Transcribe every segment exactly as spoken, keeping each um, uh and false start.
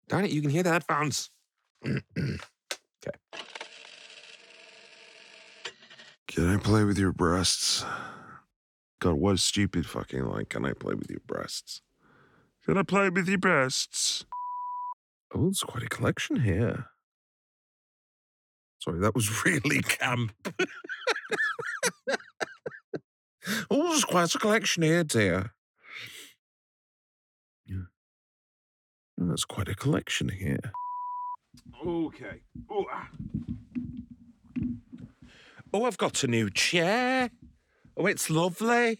Darn it, you can hear the headphones. Okay. Can I play with your breasts? God, what a stupid fucking line. Can I play with your breasts? Can I play with your breasts? Oh, there's quite a collection here. Sorry, that was really camp. Oh, there's quite a collection here, dear. Yeah. Oh, there's quite a collection here. Okay. Oh, ah. Oh, I've got a new chair. Oh, it's lovely.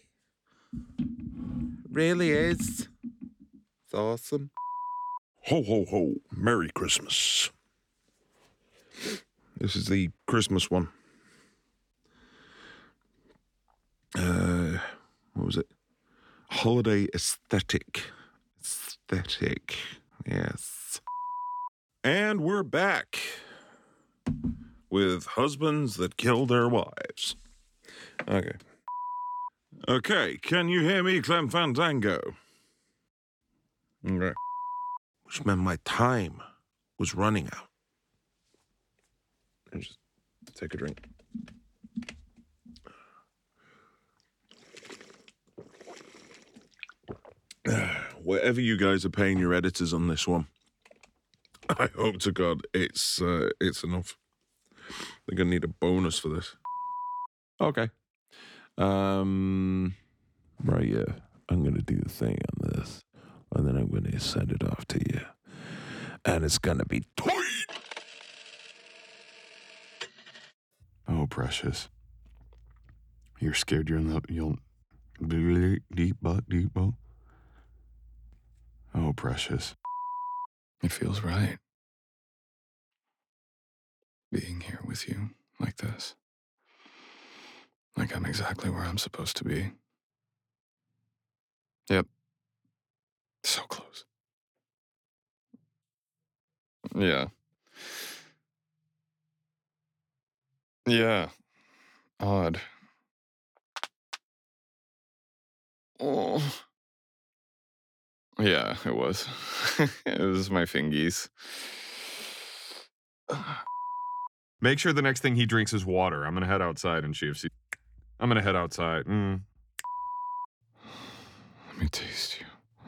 Really is. It's awesome. Ho, ho, ho. Merry Christmas. This is the Christmas one. Uh, what was it? Holiday aesthetic. Aesthetic. Yes. And we're back with husbands that kill their wives. Okay. Okay, can you hear me, Clem Fandango? Okay. Which meant my time was running out. Let me just take a drink. Whatever you guys are paying your editors on this one, I hope to God it's uh, it's enough. They're gonna need a bonus for this. Okay. Um. Right. Yeah. I'm gonna do the thing on this, and then I'm gonna send it off to you, and it's gonna be tight. Oh, precious. You're scared you're in the you'll deep butt deep boat. Oh, precious. It feels right being here with you like this. Like I'm exactly where I'm supposed to be. Yep. So close. Yeah. Yeah. Odd. Oh. Yeah, it was. It was my fingies. Make sure the next thing he drinks is water. I'm gonna head outside and see if she. I'm gonna head outside. Mm. Let me taste you.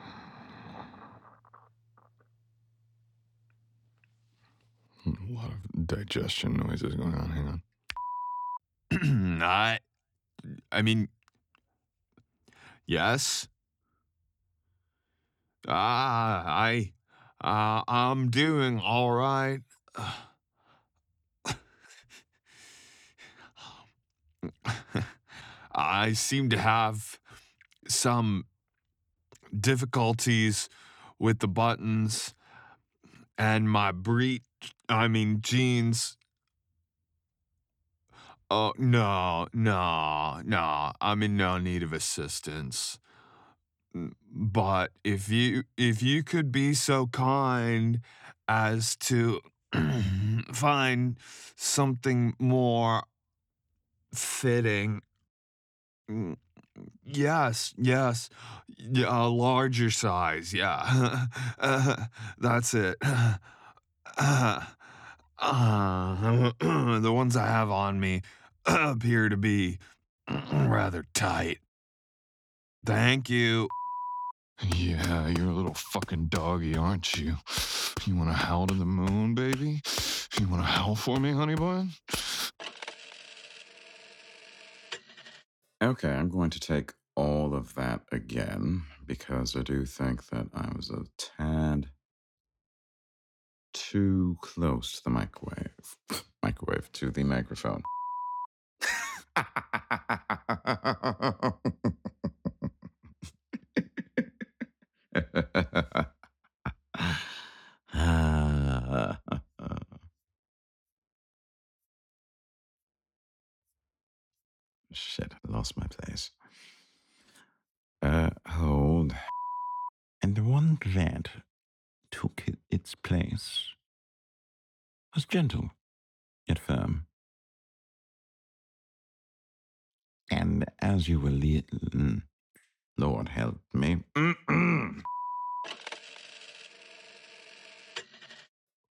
A lot of digestion noises going on. Hang on. I, I mean, yes. Ah, I, uh, I'm doing all right. I seem to have some difficulties with the buttons and my breech, I mean, jeans. Oh, no, no, no. I'm in no need of assistance. But if you if you could be so kind as to find something more fitting. Mm, Yes, yes. Yeah, a larger size, yeah. Uh, that's it. Uh, uh, the ones I have on me appear to be rather tight. Thank you. Yeah, you're a little fucking doggy, aren't you? You want to howl to the moon, baby? You want to howl for me, honey bun? Okay, I'm going to take all of that again because I do think that I was a tad too close to the microwave. Microwave to the microphone. Shit, I lost my place. Uh, hold. And the one that took its place was gentle, yet firm. And as you will, le- Lord help me.